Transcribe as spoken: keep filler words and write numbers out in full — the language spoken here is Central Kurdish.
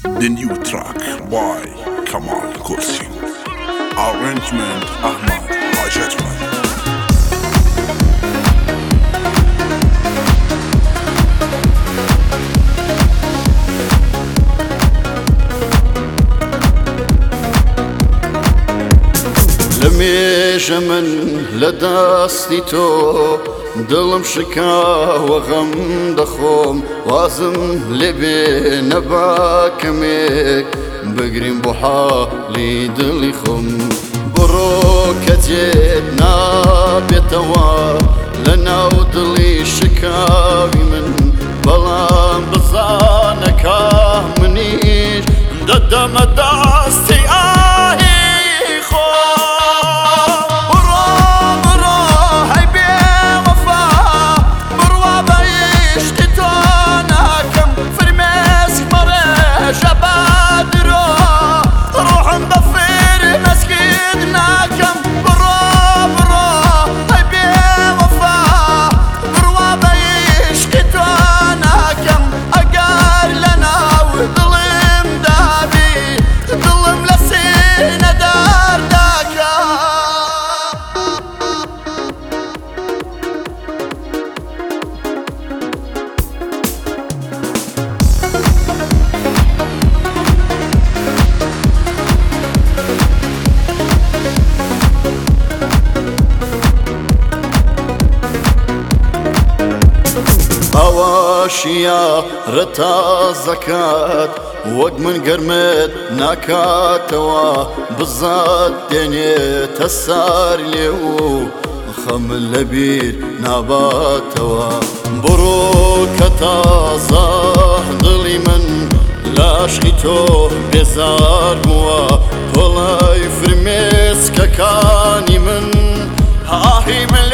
The new track by Kamal Kursi. Arrangement Ahmad Hajatman. لميجة من لداستي تو دڵم شکاوە غەم دەخۆم وازم لێبێ نەباکەمێک بگرین بۆ حاڵی دڵی خۆم بڕۆ کە جێت نابێتەوە لە ناو دڵی شکاوی من بەڵام بزانە کا منیش دەدەمە دەستی ئاهی ئەواشیە ڕەتازەکات وەک من گەرمت ناکاتەوە بزات دێنێتە سار لێ و خەمت لەبیر ناباتەوە بڕۆ کە تازە دڵی من لە عشقی تۆ بێزار بووە تۆڵای فرمێسکەکانی من هاهی من